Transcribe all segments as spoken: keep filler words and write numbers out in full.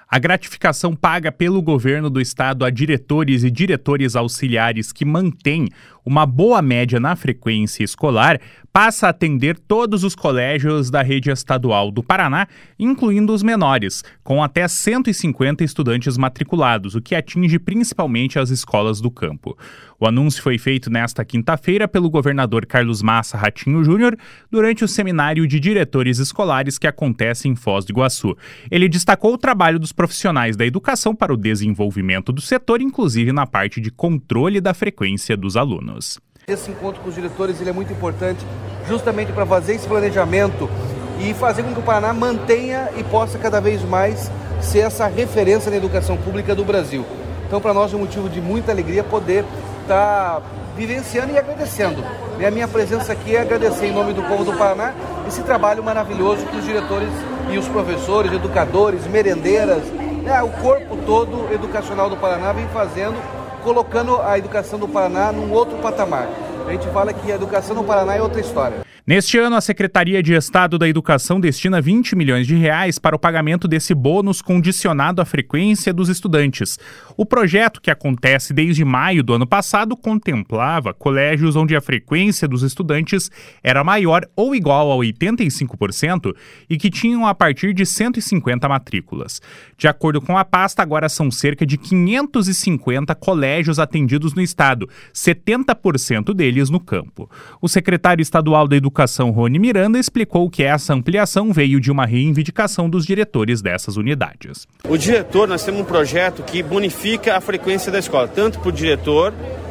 A gratificação paga pelo governo do estado a diretores e diretores auxiliares que mantêm uma boa média na frequência escolar passa a atender todos os colégios da rede estadual do Paraná, incluindo os menores, com até cento e cinquenta estudantes matriculados, o que atinge principalmente as escolas do campo. O anúncio foi feito nesta quinta-feira pelo governador Carlos Massa Ratinho Júnior durante o seminário de diretores escolares que acontece em Foz do Iguaçu. Ele destacou o trabalho dos profissionais da educação para o desenvolvimento do setor, inclusive na parte de controle da frequência dos alunos. Esse encontro com os diretores ele é muito importante justamente para fazer esse planejamento e fazer com que o Paraná mantenha e possa cada vez mais ser essa referência na educação pública do Brasil. Então, para nós é um motivo de muita alegria poder estar vivenciando e agradecendo. E a minha presença aqui é agradecer em nome do povo do Paraná esse trabalho maravilhoso que os diretores e os professores, educadores, merendeiras, né, o corpo todo educacional do Paraná vem fazendo, colocando a educação do Paraná num outro patamar. A gente fala que a educação no Paraná é outra história. Neste ano, a Secretaria de Estado da Educação destina vinte milhões de reais para o pagamento desse bônus condicionado à frequência dos estudantes. O projeto, que acontece desde maio do ano passado, contemplava colégios onde a frequência dos estudantes era maior ou igual a oitenta e cinco por cento e que tinham a partir de cento e cinquenta matrículas. De acordo com a pasta, agora são cerca de quinhentos e cinquenta colégios atendidos no estado, setenta por cento deles no campo. O secretário estadual da Educação Educação Rony Miranda explicou que essa ampliação veio de uma reivindicação dos diretores dessas unidades. O diretor, nós temos um projeto que bonifica a frequência da escola, tanto para o diretor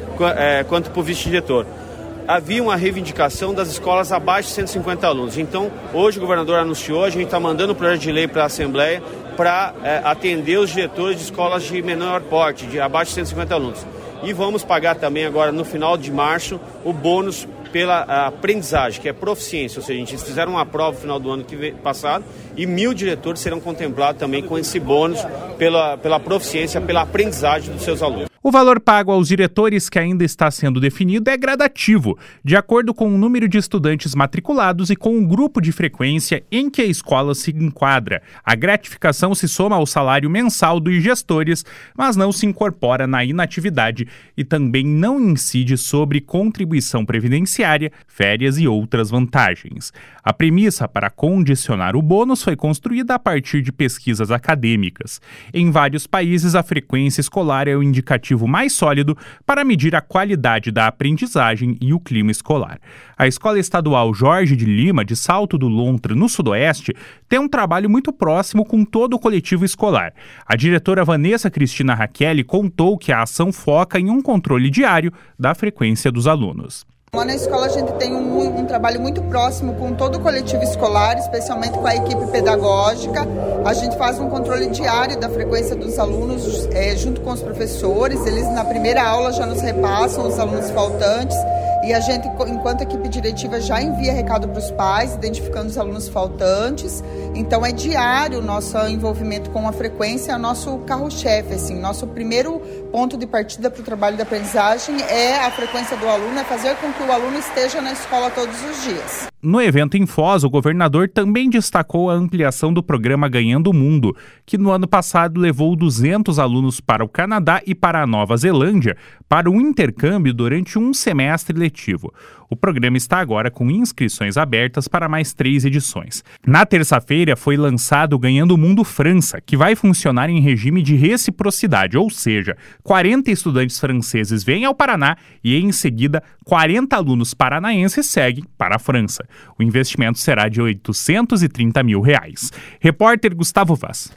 é, quanto para o vice-diretor. Havia uma reivindicação das escolas abaixo de cento e cinquenta alunos. Então, hoje o governador anunciou, a gente está mandando o projeto de lei para a Assembleia para é, atender os diretores de escolas de menor porte, de abaixo de cento e cinquenta alunos. E vamos pagar também agora, no final de março, o bônus pela aprendizagem, que é proficiência, ou seja, a gente fizeram uma prova no final do ano que passado e mil diretores serão contemplados também com esse bônus pela, pela proficiência, pela aprendizagem dos seus alunos. O valor pago aos diretores, que ainda está sendo definido, é gradativo, de acordo com o número de estudantes matriculados e com o grupo de frequência em que a escola se enquadra. A gratificação se soma ao salário mensal dos gestores, mas não se incorpora na inatividade e também não incide sobre contribuição previdenciária, férias e outras vantagens. A premissa para condicionar o bônus foi construída a partir de pesquisas acadêmicas. Em vários países, a frequência escolar é o indicativo mais sólido para medir a qualidade da aprendizagem e o clima escolar. A Escola Estadual Jorge de Lima, de Salto do Lontra, no Sudoeste, tem um trabalho muito próximo com todo o coletivo escolar. A diretora Vanessa Cristina Raquel contou que a ação foca em um controle diário da frequência dos alunos. Lá na escola a gente tem um, um trabalho muito próximo com todo o coletivo escolar, especialmente com a equipe pedagógica. A gente faz um controle diário da frequência dos alunos é, junto com os professores. Eles na primeira aula já nos repassam os alunos faltantes e a gente, enquanto equipe diretiva, já envia recado para os pais, identificando os alunos faltantes. Então é diário o nosso envolvimento com a frequência, é o nosso carro-chefe. Assim, nosso primeiro ponto de partida para o trabalho de aprendizagem é a frequência do aluno, é fazer com que o aluno esteja na escola todos os dias. No evento em Foz, o governador também destacou a ampliação do programa Ganhando o Mundo, que no ano passado levou duzentos alunos para o Canadá e para a Nova Zelândia para um intercâmbio durante um semestre letivo. O programa está agora com inscrições abertas para mais três edições. Na terça-feira foi lançado o Ganhando o Mundo França, que vai funcionar em regime de reciprocidade, ou seja, quarenta estudantes franceses vêm ao Paraná e, em seguida, quarenta alunos paranaenses seguem para a França. O investimento será de oitocentos e trinta mil reais. Repórter Gustavo Vaz.